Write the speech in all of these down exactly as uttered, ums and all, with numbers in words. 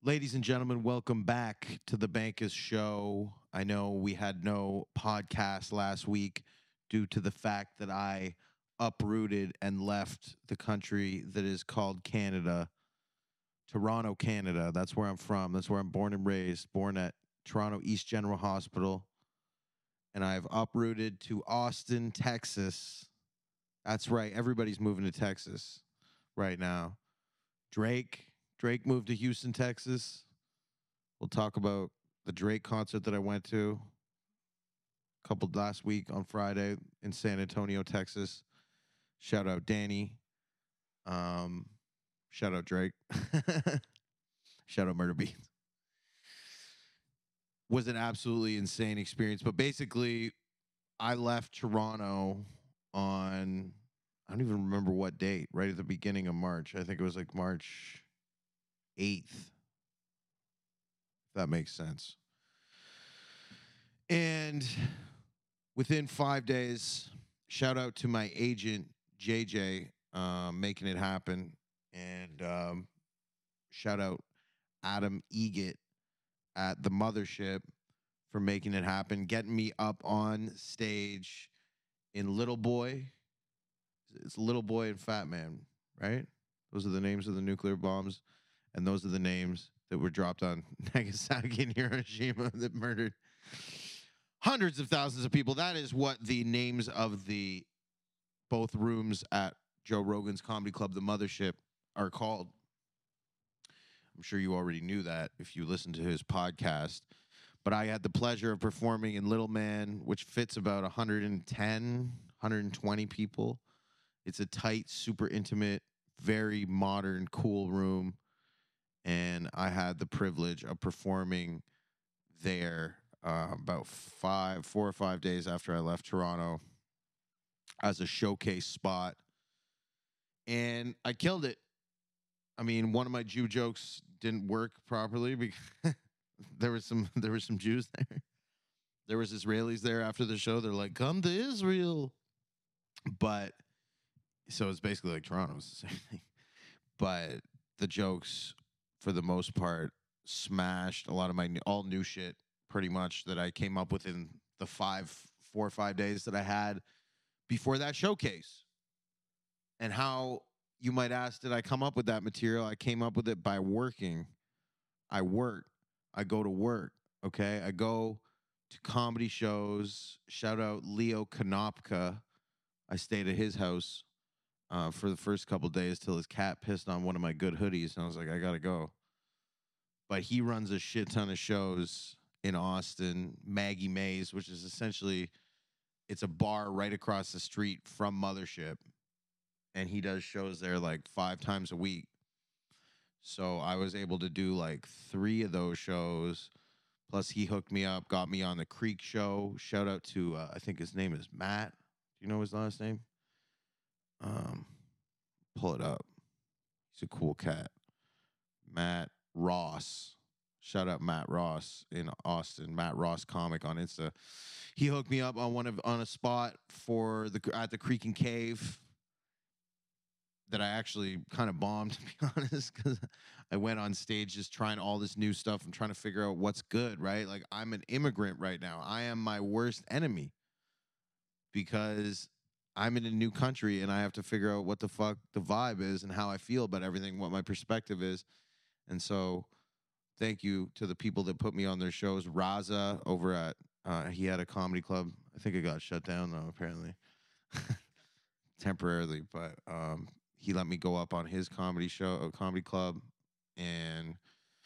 Ladies and gentlemen, welcome back to the Bankus Show. I know we had no podcast last week due to the fact that I uprooted and left the country that is called Canada, Toronto, Canada. That's where I'm from. That's where I'm born and raised, born at Toronto East General Hospital. And I've uprooted to Austin, Texas. That's right. Everybody's moving to Texas right now. Drake, Drake moved to Houston, Texas. We'll talk about the Drake concert that I went to a couple last week on Friday in San Antonio, Texas. Shout out Danny. Um, shout out Drake. Shout out Murder Beats. Was an absolutely insane experience. But basically, I left Toronto on, I don't even remember what date, right at the beginning of March. I think it was like March eighth. If that makes sense. And within five days, shout out to my agent, J J, um, making it happen. And um, shout out Adam Egett at the Mothership for making it happen, getting me up on stage in Little Boy. It's Little Boy and Fat Man, right? Those are the names of the nuclear bombs, and those are the names that were dropped on Nagasaki and Hiroshima that murdered hundreds of thousands of people. That is what the names of the both rooms at Joe Rogan's Comedy Club, the Mothership, are called. I'm sure you already knew that if you listened to his podcast. But I had the pleasure of performing in Little Man, which fits about one hundred ten, one hundred twenty people. It's a tight, super intimate, very modern, cool room. And I had the privilege of performing there uh, about five, four or five days after I left Toronto as a showcase spot. And I killed it. I mean, one of my Jew jokes didn't work properly because there was some there were some Jews there. There was Israelis there after the show. They're like, "Come to Israel," but so it's basically like Toronto's the same thing. But the jokes, for the most part, smashed a lot of my new, all new shit, pretty much that I came up with in the five, four or five days that I had before that showcase. And how, you might ask, did I come up with that material? I came up with it by working. I work. I go to work, okay? I go to comedy shows. Shout out Leo Konopka. I stayed at his house uh, for the first couple days till his cat pissed on one of my good hoodies, and I was like, I gotta go. But he runs a shit ton of shows in Austin. Maggie Mays, which is essentially, it's a bar right across the street from Mothership. And he does shows there like five times a week. So I was able to do like three of those shows. Plus he hooked me up, got me on the Creek show. Shout out to, uh, I think his name is Matt. Do you know his last name? Um, pull it up. He's a cool cat. Matt Ross. Shout out Matt Ross in Austin. Matt Ross comic on Insta. He hooked me up on one of on a spot for the at the Creek and Cave that I actually kind of bombed, to be honest, because I went on stage just trying all this new stuff and trying to figure out what's good, right? Like, I'm an immigrant right now. I am my worst enemy because I'm in a new country and I have to figure out what the fuck the vibe is and how I feel about everything, what my perspective is. And so thank you to the people that put me on their shows. Raza over at, uh, he had a comedy club. I think it got shut down, though, apparently. Temporarily, but um, he let me go up on his comedy show, a comedy club. And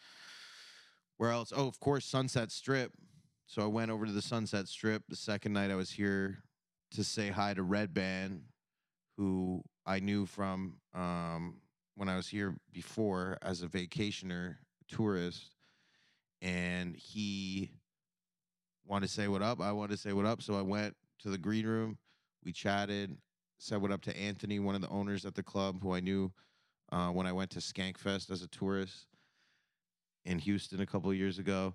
where else? Oh, of course, Sunset Strip. So I went over to the Sunset Strip the second night I was here to say hi to Red Band, who I knew from um, when I was here before as a vacationer, tourist. And he wanted to say what up. I wanted to say what up. So I went to the green room. We chatted, said what up to Anthony, one of the owners at the club, who I knew uh, when I went to Skankfest as a tourist in Houston a couple of years ago.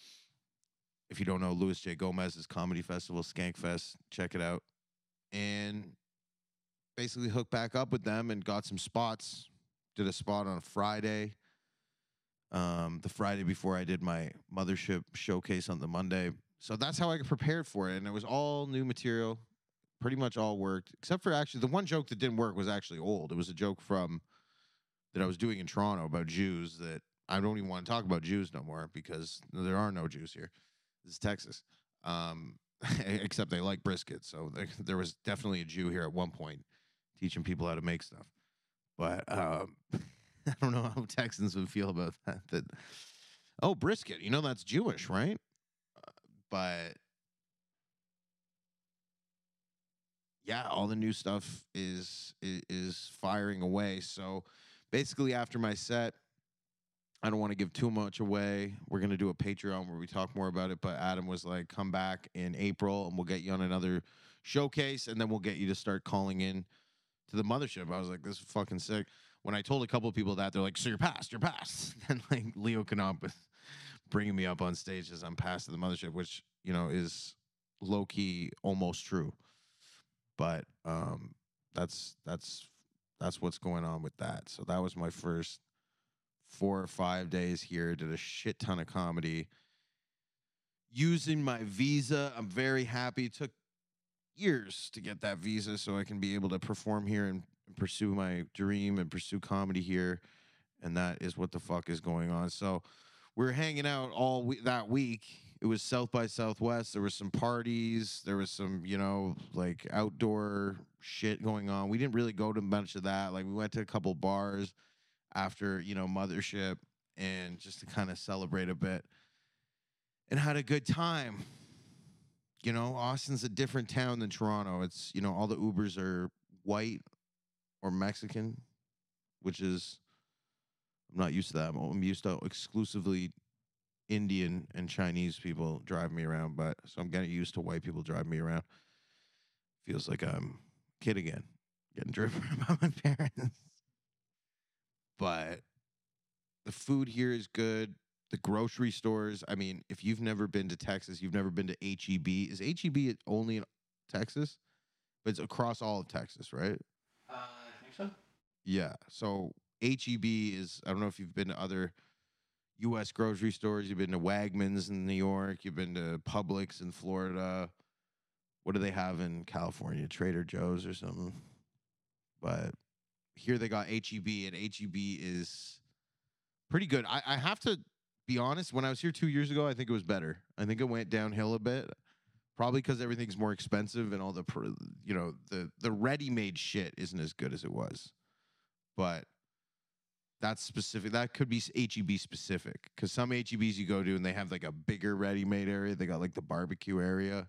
If you don't know, Louis J. Gomez's comedy festival, Skankfest, check it out. And basically hooked back up with them and got some spots. Did a spot on a Friday. um, the Friday before I did my mothership showcase on the Monday. So that's how I prepared for it. And it was all new material, pretty much all worked, except for actually the one joke that didn't work was actually old. It was a joke from that I was doing in Toronto about Jews that I don't even want to talk about Jews no more because there are no Jews here. This is Texas. Um, except they like brisket. So there, there was definitely a Jew here at one point teaching people how to make stuff. But um, I don't know how Texans would feel about that. That oh, brisket, you know that's Jewish, right? Uh, but yeah, all the new stuff is, is is firing away. So basically, after my set, I don't want to give too much away. We're gonna do a Patreon where we talk more about it. But Adam was like, "Come back in April, and we'll get you on another showcase, and then we'll get you to start calling in to the mothership." I was like, "This is fucking sick." When I told a couple of people that, they're like, "So you're past, you're past." And like Leo Canop was bringing me up on stage as I'm past to the mothership, which you know is low key almost true. But um, that's that's that's what's going on with that. So that was my first four or five days here. Did a shit ton of comedy using my visa. I'm very happy. It took years to get that visa so I can be able to perform here and, and pursue my dream and pursue comedy here. And that is what the fuck is going on. So we were hanging out all we- that week. It was South by Southwest. There was some parties. There was some, you know, like outdoor shit going on. We didn't really go to much of that. Like we went to a couple bars after, you know, Mothership and just to kind of celebrate a bit and had a good time. You know, Austin's a different town than Toronto. It's, you know, all the Ubers are white or Mexican, which is, I'm not used to that. I'm, I'm used to exclusively Indian and Chinese people driving me around, but so I'm getting used to white people driving me around. Feels like I'm a kid again, getting driven by my parents. But the food here is good. The grocery stores, I mean, if you've never been to Texas, you've never been to H E B. Is H E B only in Texas? But it's across all of Texas, right? Uh, I think so. Yeah. So H E B is, I don't know if you've been to other U S grocery stores. You've been to Wegmans in New York. You've been to Publix in Florida. What do they have in California? Trader Joe's or something. But here they got H E B, and H E B is pretty good. I, I have to be honest. When I was here two years ago, I think it was better. I think it went downhill a bit, probably because everything's more expensive and all the, you know, the the ready-made shit isn't as good as it was. But that's specific. That could be H E B specific because some H E Bs you go to and they have like a bigger ready-made area. They got like the barbecue area,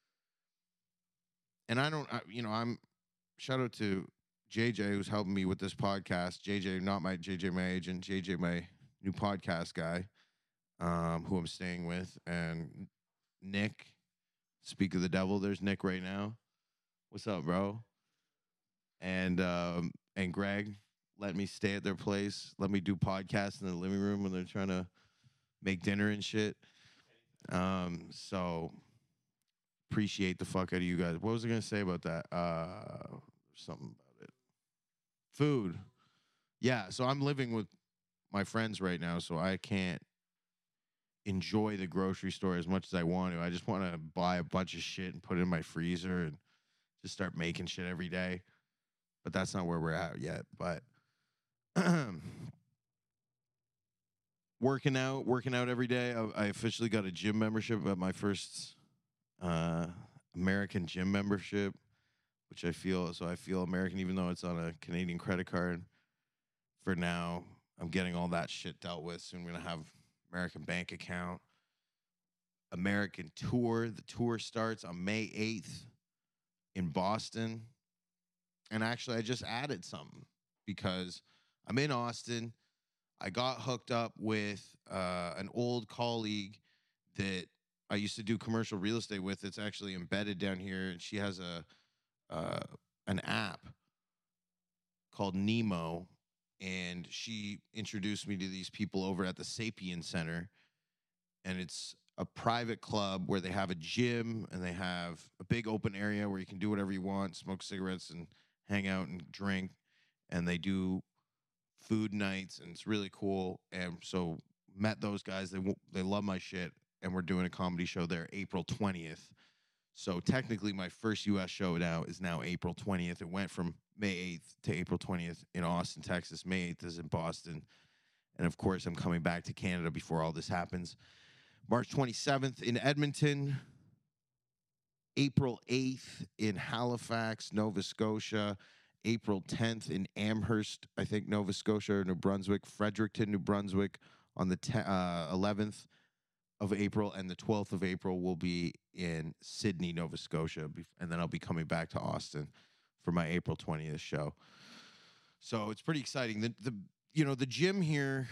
and I don't, I, you know, I'm shout out to J J who's helping me with this podcast. J J, not my J J, my agent. J J, my new podcast guy, um, who I'm staying with, and Nick. Speak of the devil. There's Nick right now. What's up, bro? And um, and Greg let me stay at their place. Let me do podcasts in the living room when they're trying to make dinner and shit. Um, so appreciate the fuck out of you guys. What was I gonna say about that? Uh, something about it. Food. Yeah. So I'm living with my friends right now, so I can't enjoy the grocery store as much as I want to. I just want to buy a bunch of shit and put it in my freezer and just start making shit every day. But that's not where we're at yet. But working out, working out every day. I, I officially got a gym membership at my first uh, American gym membership, which I feel so I feel American, even though it's on a Canadian credit card. For now, I'm getting all that shit dealt with. Soon I'm gonna have American bank account. American tour. The tour starts on May eighth in Boston. And actually, I just added something because I'm in Austin. I got hooked up with uh, an old colleague that I used to do commercial real estate with. It's actually embedded down here. And she has a uh, an app called Nemo. And she introduced me to these people over at the Sapien Center. And it's a private club where they have a gym and they have a big open area where you can do whatever you want, smoke cigarettes and hang out and drink. And they do food nights, and it's really cool. And so met those guys. They w- they love my shit, and we're doing a comedy show there April twentieth. So technically, my first U S show now is now April twentieth. It went from May eighth to April twentieth in Austin, Texas. May eighth is in Boston. And of course, I'm coming back to Canada before all this happens. March twenty-seventh in Edmonton. April eighth in Halifax, Nova Scotia. April tenth in Amherst, I think, Nova Scotia or New Brunswick. Fredericton, New Brunswick on the te- uh, eleventh of April. And the twelfth of April will be in Sydney, Nova Scotia. And then I'll be coming back to Austin for my April twentieth show. So it's pretty exciting. The, the you know, the gym here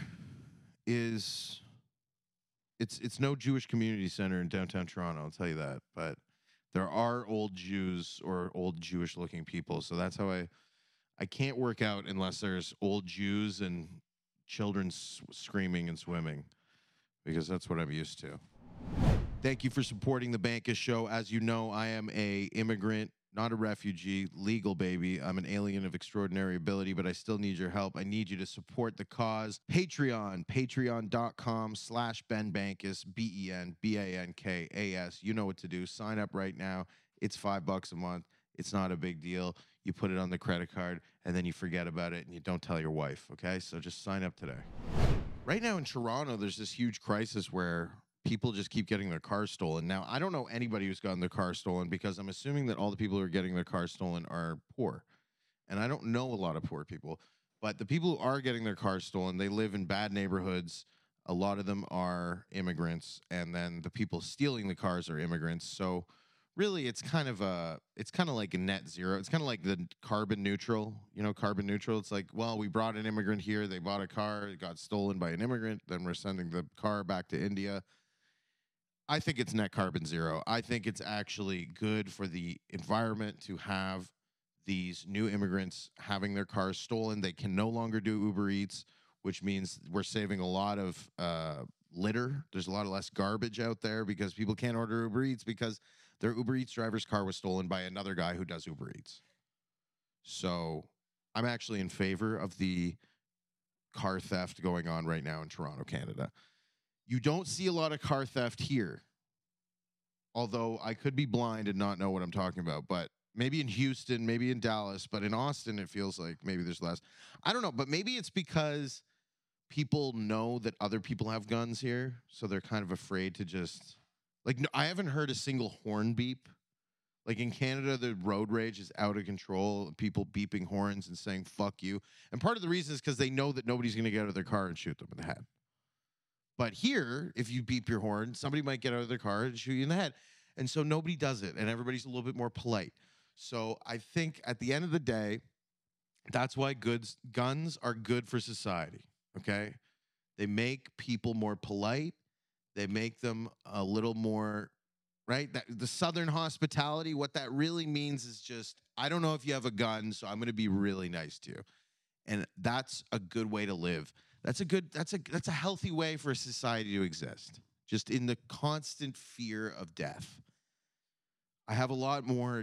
is, it's it's no Jewish community center in downtown Toronto, I'll tell you that. But there are old Jews or old Jewish-looking people, so that's how I I can't work out unless there's old Jews and children s- screaming and swimming, because that's what I'm used to. Thank you for supporting the Bankus Show. As you know, I am a immigrant, not a refugee, legal baby. I'm an alien of extraordinary ability, but I still need your help. I need you to support the cause. Patreon, patreon.com slash Ben Bankus, B E N B A N K A S. You know what to do. Sign up right now. It's five bucks a month. It's not a big deal. You put it on the credit card, and then you forget about it, and you don't tell your wife, okay? So just sign up today. Right now in Toronto, there's this huge crisis where people just keep getting their cars stolen. Now, I don't know anybody who's gotten their car stolen, because I'm assuming that all the people who are getting their cars stolen are poor. And I don't know a lot of poor people. But the people who are getting their cars stolen, they live in bad neighborhoods. A lot of them are immigrants. And then the people stealing the cars are immigrants. So really, it's kind of a, it's kind of like a net zero. It's kind of like the carbon neutral, you know, carbon neutral. It's like, well, we brought an immigrant here. They bought a car. It got stolen by an immigrant. Then we're sending the car back to India. I think it's net carbon zero. I think it's actually good for the environment to have these new immigrants having their cars stolen. They can no longer do Uber Eats, which means we're saving a lot of uh, litter. There's a lot of less garbage out there because people can't order Uber Eats because their Uber Eats driver's car was stolen by another guy who does Uber Eats. So I'm actually in favor of the car theft going on right now in Toronto, Canada. You don't see a lot of car theft here, although I could be blind and not know what I'm talking about. But maybe in Houston, maybe in Dallas, but in Austin, it feels like maybe there's less. I don't know, but maybe it's because people know that other people have guns here, so they're kind of afraid to just, like, no, I haven't heard a single horn beep. Like in Canada, the road rage is out of control. People beeping horns and saying, fuck you. And part of the reason is because they know that nobody's going to get out of their car and shoot them in the head. But here, if you beep your horn, somebody might get out of their car and shoot you in the head. And so nobody does it, and everybody's a little bit more polite. So I think at the end of the day, that's why goods, guns are good for society, okay? They make people more polite. They make them a little more, right? That, the Southern hospitality, what that really means is just, I don't know if you have a gun, so I'm going to be really nice to you. And that's a good way to live. That's a good, that's a, that's a healthy way for a society to exist. Just in the constant fear of death. I have a lot more,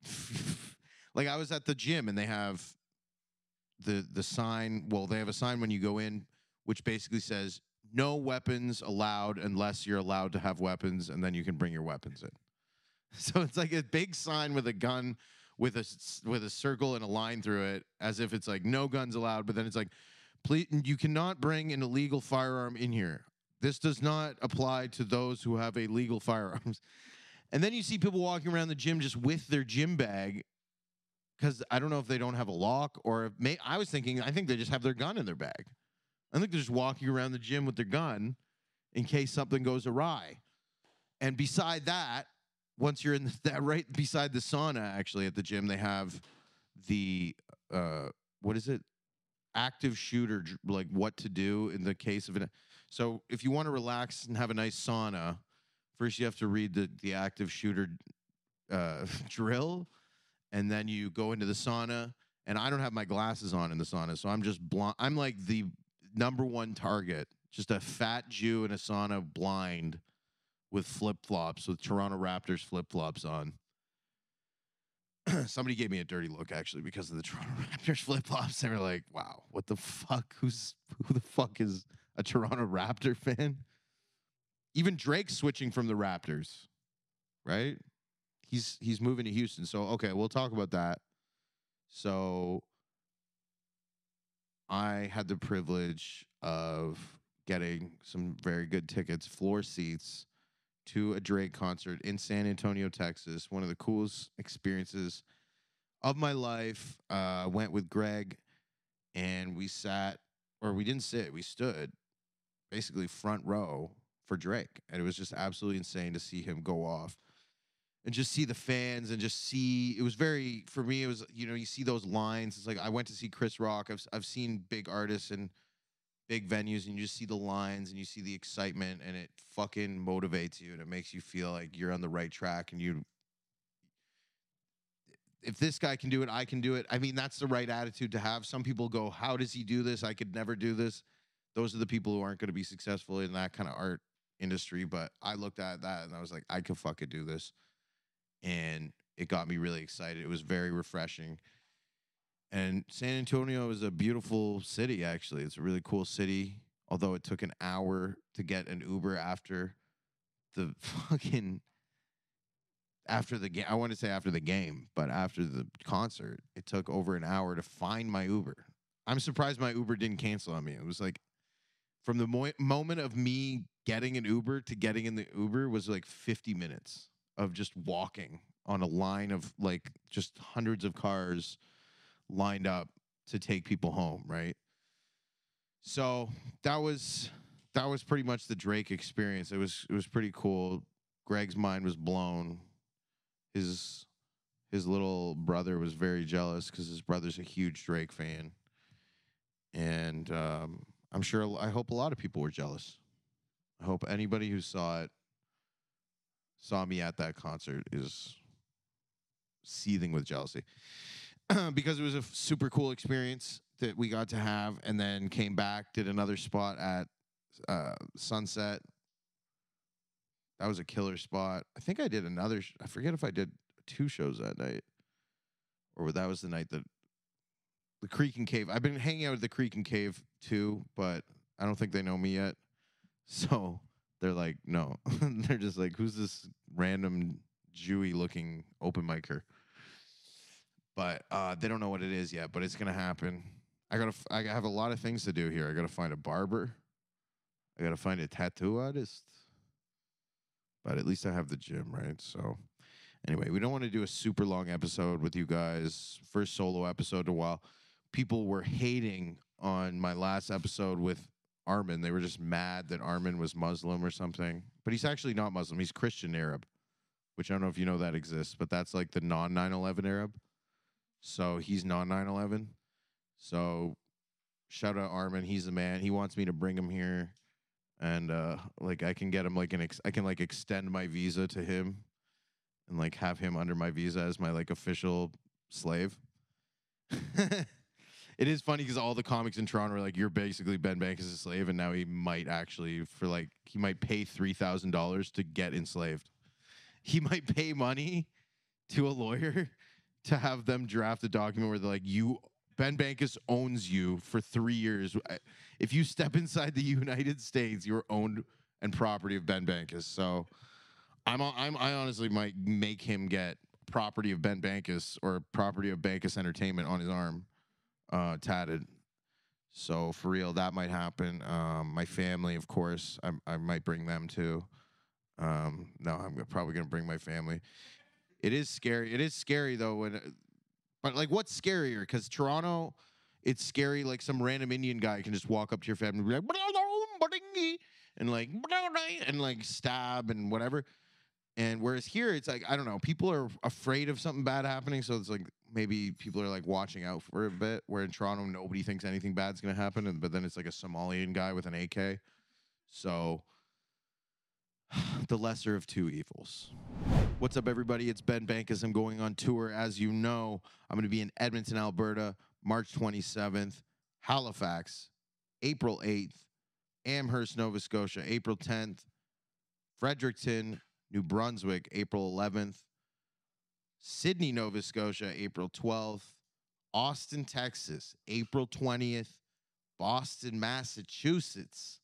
like I was at the gym and they have the, the sign, well, they have a sign when you go in, which basically says, no weapons allowed unless you're allowed to have weapons, and then you can bring your weapons in. So it's like a big sign with a gun with a, with a circle and a line through it, as if it's like no guns allowed, but then it's like, please, you cannot bring an illegal firearm in here. This does not apply to those who have illegal firearms. And then you see people walking around the gym just with their gym bag, because I don't know if they don't have a lock, or if may, I was thinking, I think they just have their gun in their bag. I think they're just walking around the gym with their gun in case something goes awry. And beside that, once you're in the, that right beside the sauna, actually at the gym, they have the uh, what is it? Active shooter, like what to do in the case of an. So if you want to relax and have a nice sauna, first you have to read the the active shooter uh, drill, and then you go into the sauna. And I don't have my glasses on in the sauna, so I'm just blind. I'm like the number one target, just a fat Jew in a sauna, blind, with flip-flops, with Toronto Raptors flip-flops on. Somebody gave me a dirty look, actually, because of the Toronto Raptors flip-flops. They were like, wow, what the fuck? Who's, who the fuck is a Toronto Raptor fan. Even Drake switching from the Raptors, right? He's he's moving to Houston. So okay, we'll talk about that. So I had the privilege of getting some very good tickets, floor seats to a Drake concert in San Antonio, Texas. One of the coolest experiences of my life. Uh, went with Greg, and we sat, or we didn't sit, we stood basically front row for Drake. And it was just absolutely insane to see him go off and just see the fans and just see, it was very, for me, it was, you know, you see those lines. It's like, I went to see Chris Rock. I've, I've seen big artists and big venues, and you just see the lines and you see the excitement, and it fucking motivates you, and it makes you feel like you're on the right track. And you, if this guy can do it, I can do it. I mean, that's the right attitude to have. Some people go, how does he do this? I could never do this. Those are the people who aren't going to be successful in that kind of art industry. But I looked at that and I was like, I could fucking do this. And it got me really excited. It was very refreshing. And San Antonio is a beautiful city, actually. It's a really cool city, although it took an hour to get an Uber after the fucking, after the game. I want to say after the game, but after the concert, it took over an hour to find my Uber. I'm surprised my Uber didn't cancel on me. It was like, from the mo- moment of me getting an Uber to getting in the Uber was like fifty minutes of just walking on a line of like just hundreds of cars lined up to take people home, right? So that was that was pretty much the Drake experience. It was it was pretty cool. Greg's mind was blown. His his little brother was very jealous because his brother's a huge Drake fan, and um, I'm sure, I hope a lot of people were jealous. I hope anybody who saw it, saw me at that concert, is seething with jealousy. Because it was a super cool experience that we got to have, and then came back, did another spot at uh, Sunset. That was a killer spot. I think I did another, sh- I forget if I did two shows that night, or that was the night that the Creek and Cave. I've been hanging out at the Creek and Cave too, but I don't think they know me yet. So they're like, no. They're just like, who's this random Jewy looking open micer? But uh, they don't know what it is yet, but it's going to happen. I gotta. F- I have a lot of things to do here. I got to find a barber. I got to find a tattoo artist. But at least I have the gym, right? So anyway, we don't want to do a super long episode with you guys. First solo episode in a while. People were hating on my last episode with Armin. They were just mad that Armin was Muslim or something. But he's actually not Muslim. He's Christian Arab, which I don't know if you know that exists, but that's like the non nine eleven Arab. So he's non nine eleven. So shout out Armin. He's the man. He wants me to bring him here. And uh, like I can get him like an ex- I can like extend my visa to him and like have him under my visa as my like official slave. It is funny because all the comics in Toronto are like, you're basically Ben Bankus' slave, and now he might actually, for like, he might pay three thousand dollars to get enslaved. He might pay money to a lawyer to have them draft a document where they're like, you, Ben Bankus owns you for three years. If you step inside the United States, you're owned and property of Ben Bankus. So I'm, I'm, I honestly might make him get property of Ben Bankus or property of Bankus Entertainment on his arm. Uh, tatted. So for real, that might happen. Um, my family, of course, I, I might bring them too. Um, no, I'm probably gonna bring my family. It is scary. It is scary though. When, but like, what's scarier? Because Toronto, it's scary. Like some random Indian guy can just walk up to your family and be like, and like, and like stab and whatever. And whereas here, it's like, I don't know, people are afraid of something bad happening. So it's like maybe people are like watching out for a bit. Where in Toronto, nobody thinks anything bad's going to happen. And, but then it's like a Somalian guy with an A K. So the lesser of two evils. What's up, everybody? It's Ben Bankus. I'm going on tour. As you know, I'm going to be in Edmonton, Alberta, March twenty-seventh, Halifax, April eighth, Amherst, Nova Scotia, April tenth, Fredericton, New Brunswick, April eleventh. Sydney, Nova Scotia, April twelfth. Austin, Texas, April twentieth. Boston, Massachusetts,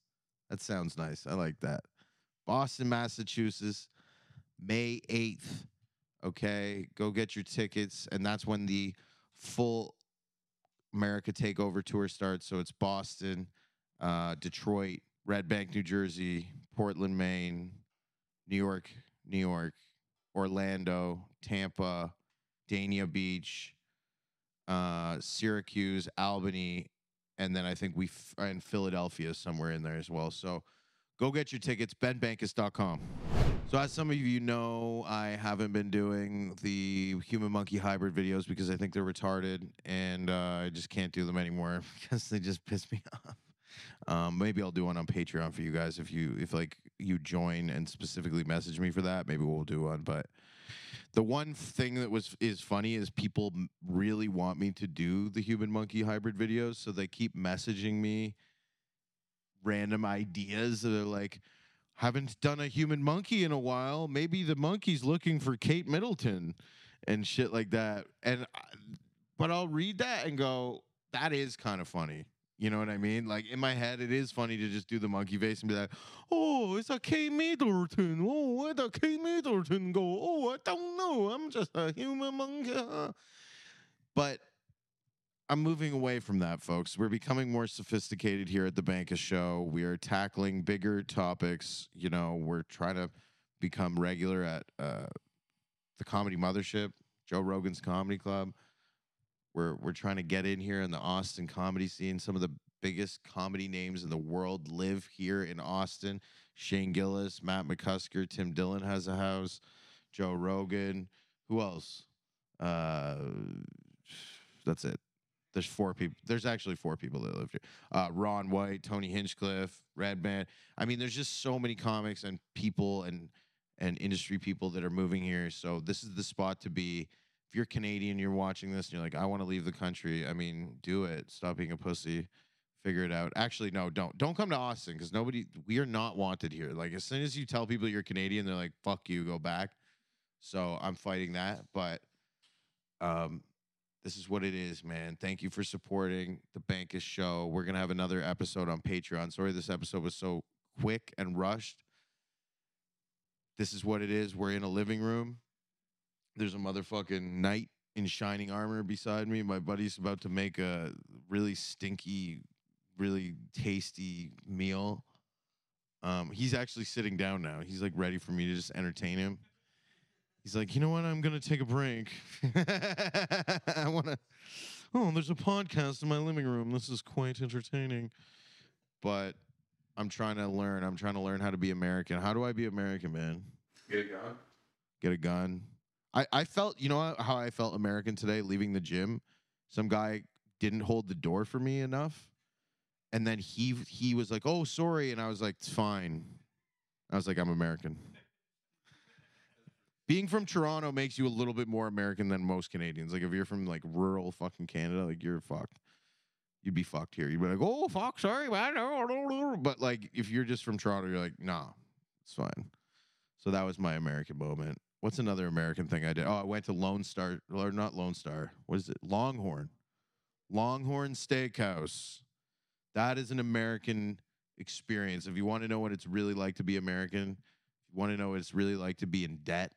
That sounds nice. I like that. Boston, Massachusetts, May eighth. Okay, go get your tickets, and that's when the full America Takeover tour starts. So it's Boston, uh, Detroit, Red Bank, New Jersey, Portland, Maine, New York, New York, Orlando, Tampa, Dania Beach, uh, Syracuse, Albany, and then I think we f- and Philadelphia somewhere in there as well. So go get your tickets, ben bankus dot com. So as some of you know, I haven't been doing the human monkey hybrid videos because I think they're retarded, and uh, I just can't do them anymore because they just piss me off. Um, maybe I'll do one on Patreon for you guys if you if like you join and specifically message me for that. Maybe we'll do one. But the one thing that was is funny is people m- really want me to do the human monkey hybrid videos, so they keep messaging me random ideas. They're like, haven't done a human monkey in a while. Maybe the monkey's looking for Kate Middleton and shit like that. And I, but I'll read that and go, that is kind of funny. You know what I mean? Like in my head, it is funny to just do the monkey face and be like, "Oh, it's a Kate Middleton. Oh, where'd the Kate Middleton go? Oh, I don't know. I'm just a human monkey." But I'm moving away from that, folks. We're becoming more sophisticated here at the Bankus Show. We are tackling bigger topics. You know, we're trying to become regular at uh, the Comedy Mothership, Joe Rogan's Comedy Club. We're we're trying to get in here in the Austin comedy scene. Some of the biggest comedy names in the world live here in Austin. Shane Gillis, Matt McCusker, Tim Dillon has a house. Joe Rogan. Who else? Uh, that's it. There's four people. There's actually four people that live here. Uh, Ron White, Tony Hinchcliffe, Redman. I mean, there's just so many comics and people and and industry people that are moving here. So this is the spot to be. If you're Canadian, you're watching this, and you're like, I want to leave the country. I mean, do it. Stop being a pussy. Figure it out. Actually, no, don't. Don't come to Austin because nobody. We are not wanted here. Like as soon as you tell people you're Canadian, they're like, "Fuck you, go back." So I'm fighting that, but um, this is what it is, man. Thank you for supporting the Bankus Show. We're gonna have another episode on Patreon. Sorry, this episode was so quick and rushed. This is what it is. We're in a living room. There's a motherfucking knight in shining armor beside me. My buddy's about to make a really stinky, really tasty meal. Um, he's actually sitting down now. He's like ready for me to just entertain him. He's like, you know what? I'm gonna take a break. I wanna. Oh, there's a podcast in my living room. This is quite entertaining. But I'm trying to learn. I'm trying to learn how to be American. How do I be American, man? Get a gun. Get a gun. I, I felt, you know how I felt American today leaving the gym? Some guy didn't hold the door for me enough. And then he he was like, oh, sorry. And I was like, it's fine. I was like, I'm American. Being from Toronto makes you a little bit more American than most Canadians. Like if you're from like rural fucking Canada, like you're fucked. You'd be fucked here. You'd be like, oh fuck, sorry, man. But like if you're just from Toronto, you're like, nah, it's fine. So that was my American moment. What's another American thing I did? Oh, I went to Lone Star, or not Lone Star. What is it? Longhorn. Longhorn Steakhouse. That is an American experience. If you want to know what it's really like to be American, if you want to know what it's really like to be in debt,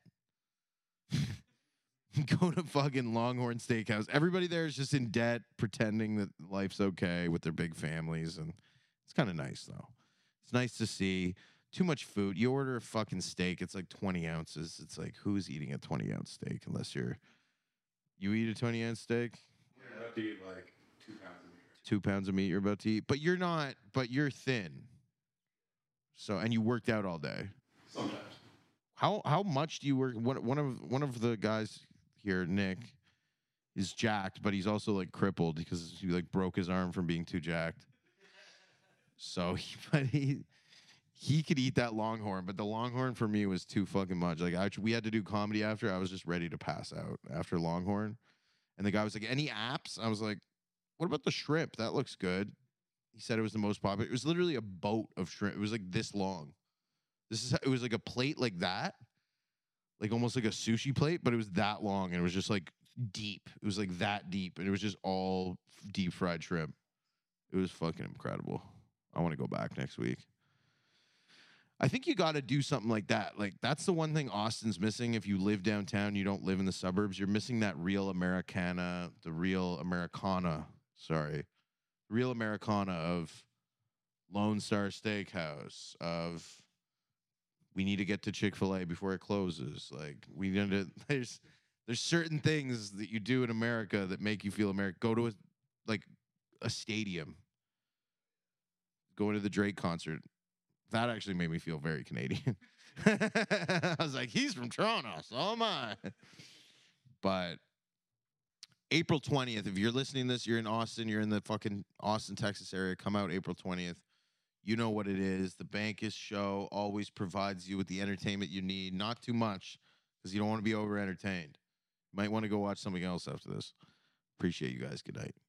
go to fucking Longhorn Steakhouse. Everybody there is just in debt, pretending that life's okay with their big families, and it's kind of nice though. It's nice to see. Too much food. You order a fucking steak, it's like twenty ounces. It's like, who's eating a twenty ounce steak unless you're. You eat a twenty ounce steak? You're about to eat like two pounds of meat. Two pounds of meat you're about to eat, but you're not. But you're thin. So and you worked out all day. Sometimes. How how much do you work? One one of one of the guys here, Nick, is jacked, but he's also like crippled because he like broke his arm from being too jacked. So, he, but he he could eat that Longhorn, but the Longhorn for me was too fucking much. Like I, we had to do comedy after. I was just ready to pass out after Longhorn, and the guy was like, "Any apps?" I was like, "What about the shrimp? That looks good." He said it was the most popular. It was literally a boat of shrimp. It was like this long. This is. It was like a plate like that, like almost like a sushi plate, but it was that long, and it was just like deep. It was like that deep, and it was just all deep fried shrimp. It was fucking incredible. I want to go back next week. I think you got to do something like that. Like that's the one thing Austin's missing. If you live downtown, you don't live in the suburbs. You're missing that real Americana, the real Americana. Sorry, real Americana of Lone Star Steakhouse. Of we need to get to Chick-fil-A before it closes. Like we need to. There's there's certain things that you do in America that make you feel American. Go to a, like a stadium. Go to the Drake concert. That actually made me feel very Canadian. I was like, he's from Toronto, so am I. But April twentieth, if you're listening to this, you're in Austin, you're in the fucking Austin, Texas area, come out April twentieth. You know what it is. The Bankus show always provides you with the entertainment you need. Not too much, because you don't want to be over-entertained. You might want to go watch something else after this. Appreciate you guys. Good night.